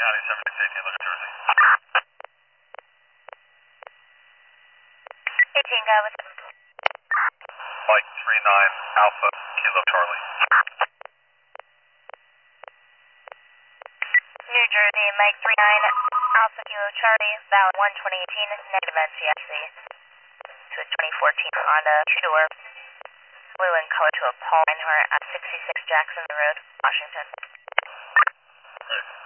County, 7618, New Jersey. 18, guy with Mike 39 Alpha Kilo Charlie. New Jersey, Mike 39 Alpha Kilo Charlie, valid 1-2018, negative NCFC. To a 2014 Honda two-door, blue in color to a Paul Reinhardt at 66 Jackson Road, Washington. Right.